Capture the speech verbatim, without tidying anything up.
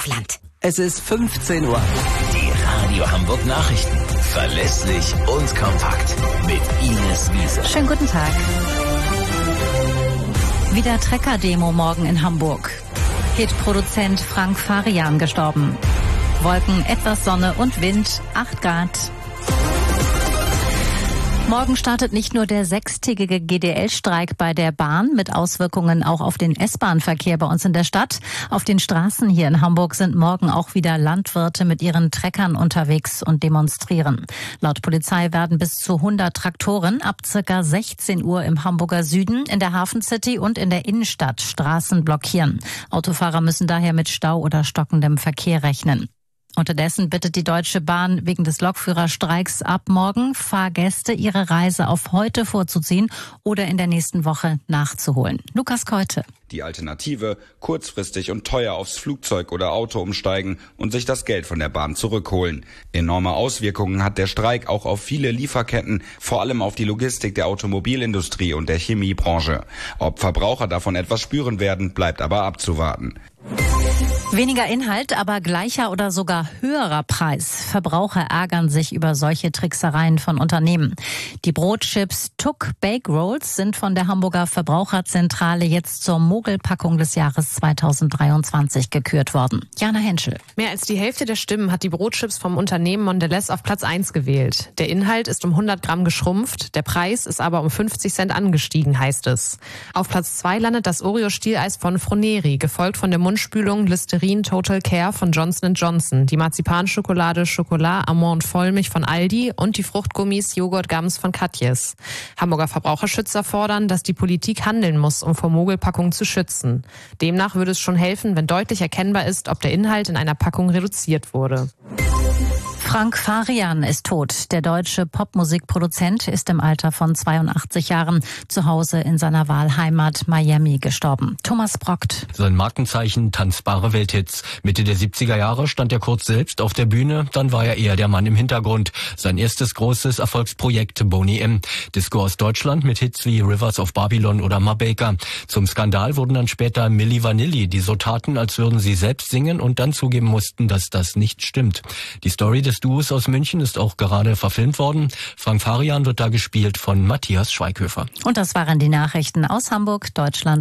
Kaufland. Es ist fünfzehn Uhr. Die Radio Hamburg Nachrichten. Verlässlich und kompakt. Mit Ines Wiese. Schönen guten Tag. Wieder Trecker-Demo morgen in Hamburg. Hitproduzent Frank Farian gestorben. Wolken, etwas Sonne und Wind, acht Grad. Morgen startet nicht nur der sechstägige G D L-Streik bei der Bahn mit Auswirkungen auch auf den S-Bahn-Verkehr bei uns in der Stadt. Auf den Straßen hier in Hamburg sind morgen auch wieder Landwirte mit ihren Treckern unterwegs und demonstrieren. Laut Polizei werden bis zu hundert Traktoren ab circa sechzehn Uhr im Hamburger Süden, in der Hafencity und in der Innenstadt Straßen blockieren. Autofahrer müssen daher mit Stau oder stockendem Verkehr rechnen. Unterdessen bittet die Deutsche Bahn wegen des Lokführerstreiks ab morgen Fahrgäste, ihre Reise auf heute vorzuziehen oder in der nächsten Woche nachzuholen. Lukas Keute. Die Alternative, kurzfristig und teuer aufs Flugzeug oder Auto umsteigen und sich das Geld von der Bahn zurückholen. Enorme Auswirkungen hat der Streik auch auf viele Lieferketten, vor allem auf die Logistik der Automobilindustrie und der Chemiebranche. Ob Verbraucher davon etwas spüren werden, bleibt aber abzuwarten. Weniger Inhalt, aber gleicher oder sogar höherer Preis. Verbraucher ärgern sich über solche Tricksereien von Unternehmen. Die Brotchips Tuck Bake Rolls sind von der Hamburger Verbraucherzentrale jetzt zur Mogelpackung des Jahres zweitausenddreiundzwanzig gekürt worden. Jana Henschel. Mehr als die Hälfte der Stimmen hat die Brotchips vom Unternehmen Mondelez auf Platz eins gewählt. Der Inhalt ist um hundert Gramm geschrumpft, der Preis ist aber um fünfzig Cent angestiegen, heißt es. Auf Platz zwei landet das Oreo-Stieleis von Froneri, gefolgt von der Mundspülung Listerine Total Care von Johnson and Johnson, die Marzipanschokolade Chocolat Amande Vollmilch von Aldi und die Fruchtgummis Joghurt Gums von Katjes. Hamburger Verbraucherschützer fordern, dass die Politik handeln muss, um vor Mogelpackungen zu schützen. Demnach würde es schon helfen, wenn deutlich erkennbar ist, ob der Inhalt in einer Packung reduziert wurde. Frank Farian ist tot. Der deutsche Popmusikproduzent ist im Alter von zweiundachtzig Jahren zu Hause in seiner Wahlheimat Miami gestorben. Thomas Brockt. Sein Markenzeichen tanzbare Welthits. Mitte der siebziger Jahre stand er kurz selbst auf der Bühne, dann war er eher der Mann im Hintergrund. Sein erstes großes Erfolgsprojekt Boney M. Disco aus Deutschland mit Hits wie Rivers of Babylon oder Ma Baker. Zum Skandal wurden dann später Milli Vanilli, die so taten, als würden sie selbst singen und dann zugeben mussten, dass das nicht stimmt. Die Story des Duos aus München ist auch gerade verfilmt worden. Frank Farian wird da gespielt von Matthias Schweighöfer. Und das waren die Nachrichten aus Hamburg, Deutschland.